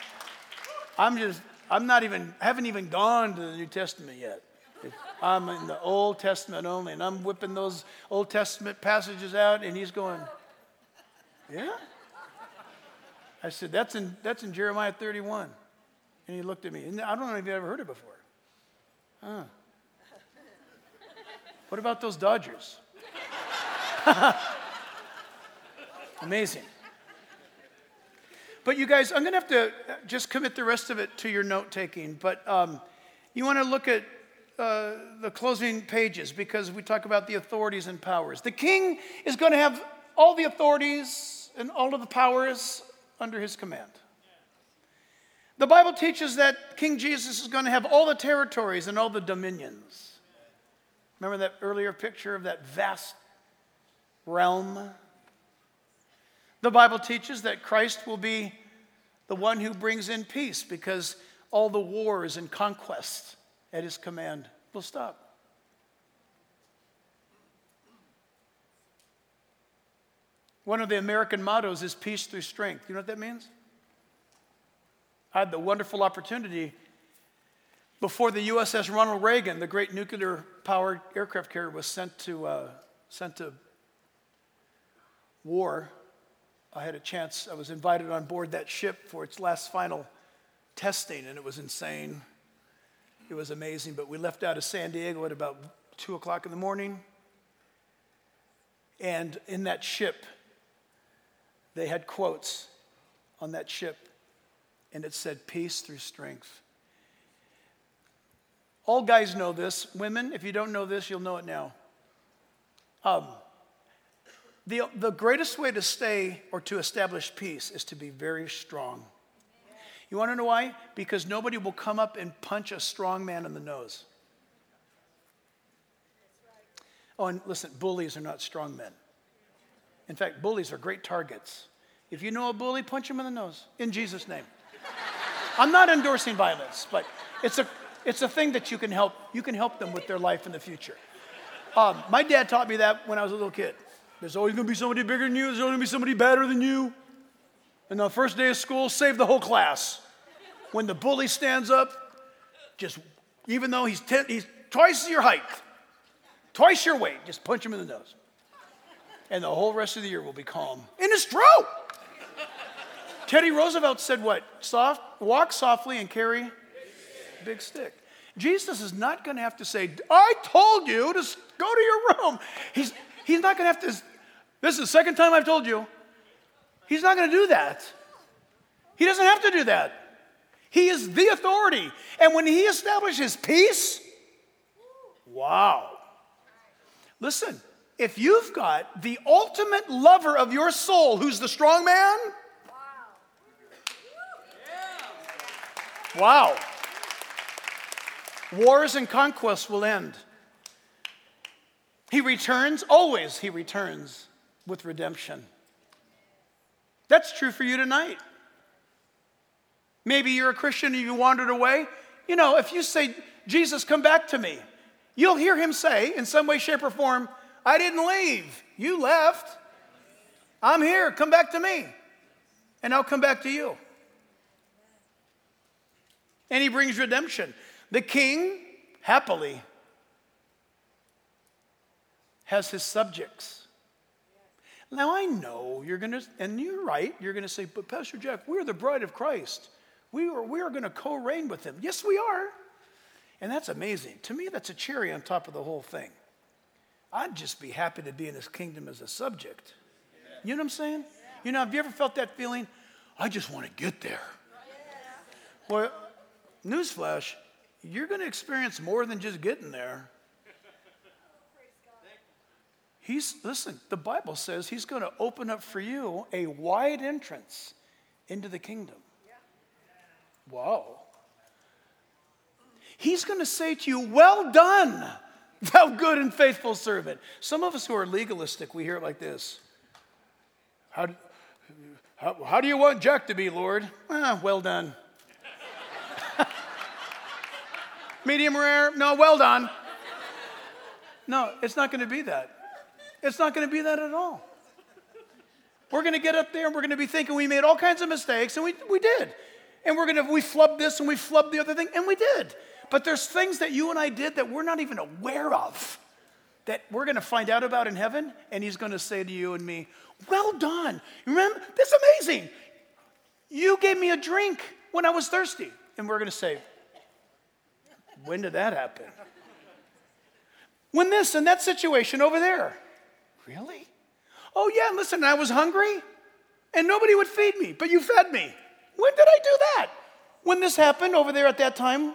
Haven't even gone to the New Testament yet. I'm in the Old Testament only, and I'm whipping those Old Testament passages out, and he's going, yeah. I said that's in Jeremiah 31. And he looked at me. And I don't know if you ever heard it before. What about those Dodgers? Amazing. But you guys, I'm going to have to just commit the rest of it to your note-taking. But you want to look at the closing pages because we talk about the authorities and powers. The king is going to have all the authorities and all of the powers under his command. The Bible teaches that King Jesus is going to have all the territories and all the dominions. Remember that earlier picture of that vast realm? The Bible teaches that Christ will be the one who brings in peace because all the wars and conquests at his command will stop. One of the American mottos is peace through strength. You know what that means? I had the wonderful opportunity before the USS Ronald Reagan, the great nuclear-powered aircraft carrier, was sent to war. I had a chance, I was invited on board that ship for its last final testing, and it was insane. It was amazing, but we left out of San Diego at about 2 o'clock in the morning. And in that ship, they had quotes on that ship, and it said, peace through strength. All guys know this. Women, if you don't know this, you'll know it now. The greatest way to stay or to establish peace is to be very strong. You want to know why? Because nobody will come up and punch a strong man in the nose. Oh, and listen, bullies are not strong men. In fact, bullies are great targets. If you know a bully, punch him in the nose, in Jesus' name. I'm not endorsing violence, but it's a thing that you can help them with their life in the future. My dad taught me that when I was a little kid. There's always going to be somebody bigger than you. There's always going to be somebody better than you. And the first day of school, save the whole class. When the bully stands up, just even though he's twice your height, twice your weight, just punch him in the nose. And the whole rest of the year will be calm. And it's true. Teddy Roosevelt said what? Walk softly and carry a big stick. Jesus is not going to have to say, I told you to go to your room. He's not going to have to, this is the second time I've told you. He's not going to do that. He doesn't have to do that. He is the authority. And when he establishes peace, wow. Listen, if you've got the ultimate lover of your soul, who's the strong man, wow. Wars and conquests will end. He returns, always he returns with redemption. That's true for you tonight. Maybe you're a Christian and you wandered away. You know, if you say, Jesus, come back to me, you'll hear him say, in some way, shape, or form, I didn't leave. You left. I'm here. Come back to me. And I'll come back to you. And he brings redemption. The king, happily, has his subjects. Now I know you're going to, and you're right, you're going to say, but Pastor Jack, we're the bride of Christ. We are going to co-reign with him. Yes, we are. And that's amazing. To me, that's a cherry on top of the whole thing. I'd just be happy to be in his kingdom as a subject. You know what I'm saying? You know, have you ever felt that feeling? I just want to get there. Well, newsflash, you're going to experience more than just getting there. Listen, the Bible says he's going to open up for you a wide entrance into the kingdom. Wow. He's going to say to you, well done, thou good and faithful servant. Some of us who are legalistic, we hear it like this. How do you want Jack to be, Lord? Well done. Medium rare? No, well done. No, it's not going to be that. It's not going to be that at all. We're going to get up there and we're going to be thinking we made all kinds of mistakes, and we did. And we flubbed this and we flubbed the other thing, and we did. But there's things that you and I did that we're not even aware of that we're going to find out about in heaven, and he's going to say to you and me, well done. Remember? That's amazing. You gave me a drink when I was thirsty. And we're going to say, when did that happen? When this and that situation over there. Really? Oh yeah, listen, I was hungry and nobody would feed me, but you fed me. When did I do that? When this happened over there at that time.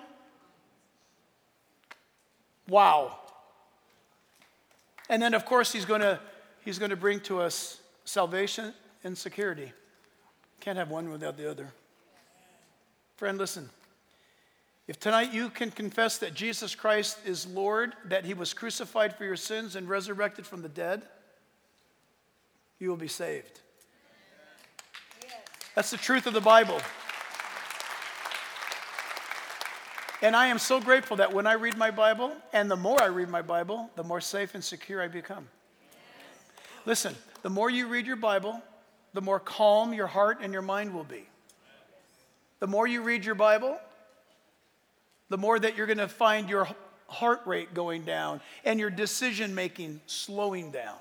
Wow. And then of course he's going to bring to us salvation and security. Can't have one without the other. Friend, listen. If tonight you can confess that Jesus Christ is Lord, that he was crucified for your sins and resurrected from the dead, you will be saved. That's the truth of the Bible. And I am so grateful that when I read my Bible, and the more I read my Bible, the more safe and secure I become. Listen, the more you read your Bible, the more calm your heart and your mind will be. The more you read your Bible, the more that you're going to find your heart rate going down and your decision making slowing down.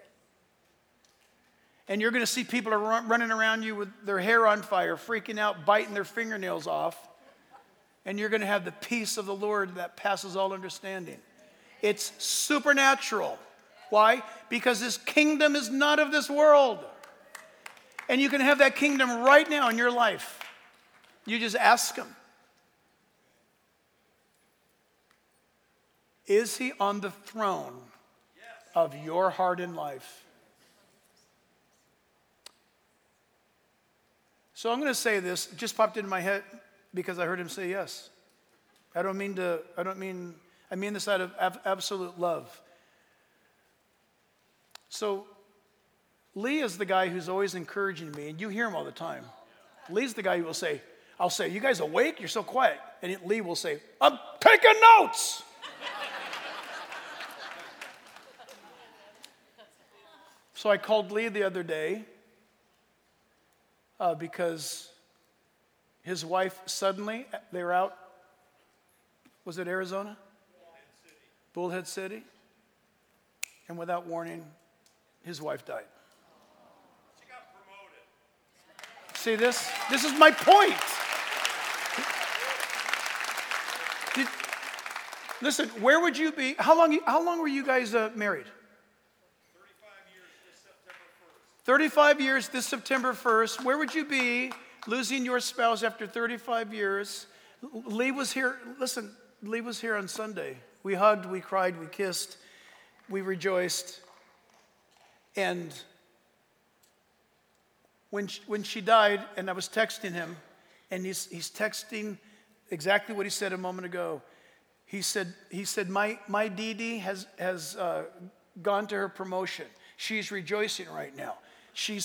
And you're going to see people are running around you with their hair on fire, freaking out, biting their fingernails off. And you're going to have the peace of the Lord that passes all understanding. It's supernatural. Why? Because this kingdom is not of this world. And you can have that kingdom right now in your life. You just ask him. Is he on the throne of your heart and life? So I'm going to say this. It just popped into my head because I heard him say yes. I mean this out of absolute love. So Lee is the guy who's always encouraging me, and you hear him all the time. Lee's the guy who will say, I'll say, you guys awake? You're so quiet. And Lee will say, I'm taking notes. So I called Lee the other day because his wife suddenly, they were out, was it Arizona? Bullhead City. And without warning, his wife died. She got promoted. See this? This is my point. Listen, where would you be? How long were you guys married? 35 years this September 1st. Where would you be losing your spouse after 35 years? Lee was here. Listen, Lee was here on Sunday. We hugged, we cried, we kissed, we rejoiced. And when she died, and I was texting him, and he's texting exactly what he said a moment ago. He said, my Dee Dee has gone to her promotion. She's rejoicing right now. She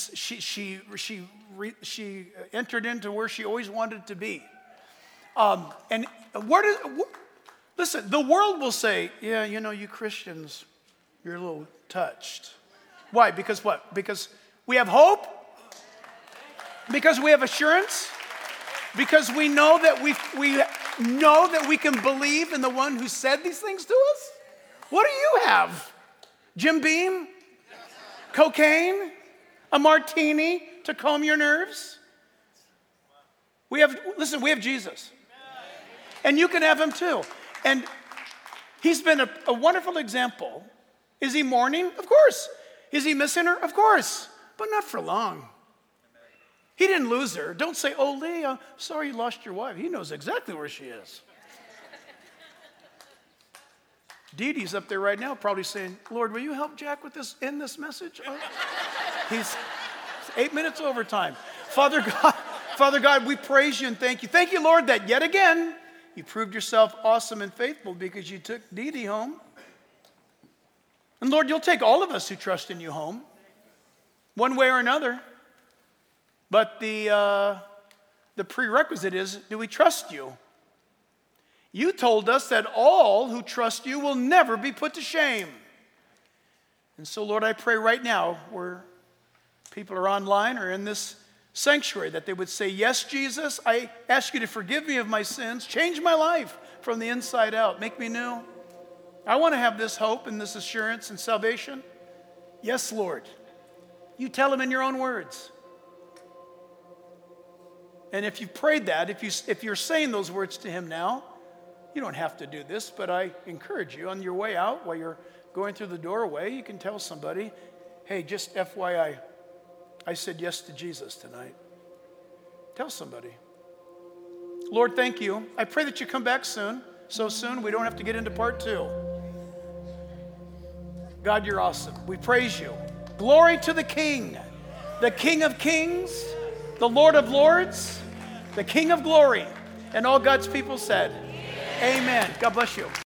entered into where she always wanted to be. And listen, the world will say, yeah, you know, you Christians, you're a little touched. Why? Because what? Because we have hope? Because we have assurance? Because we know that we can believe in the one who said these things to us? What do you have? Jim Beam? Cocaine? A martini to calm your nerves? We have Jesus. And you can have him too. And he's been a wonderful example. Is he mourning? Of course. Is he missing her? Of course. But not for long. He didn't lose her. Don't say, oh, Lee, I'm sorry you lost your wife. He knows exactly where she is. Dee Dee's up there right now probably saying, Lord, will you help Jack with this, end this message? He's 8 minutes overtime. Father God, we praise you and thank you. Thank you, Lord, that yet again you proved yourself awesome and faithful because you took Dee Dee home. And Lord, you'll take all of us who trust in you home, one way or another. But the prerequisite is, do we trust you? You told us that all who trust you will never be put to shame. And so, Lord, I pray right now where people are online or in this sanctuary that they would say, yes, Jesus, I ask you to forgive me of my sins. Change my life from the inside out. Make me new. I want to have this hope and this assurance and salvation. Yes, Lord. You tell him in your own words. And if you've prayed that, if you're saying those words to him now, You don't have to do this, but I encourage you on your way out, while you're going through the doorway, you can tell somebody, hey, just FYI, I said yes to Jesus tonight. Tell somebody. Lord, thank you. I pray that you come back soon, so soon we don't have to get into part 2. God, you're awesome. We praise you. Glory to the King of Kings, the Lord of Lords, the King of Glory. And all God's people said, Amen. God bless you.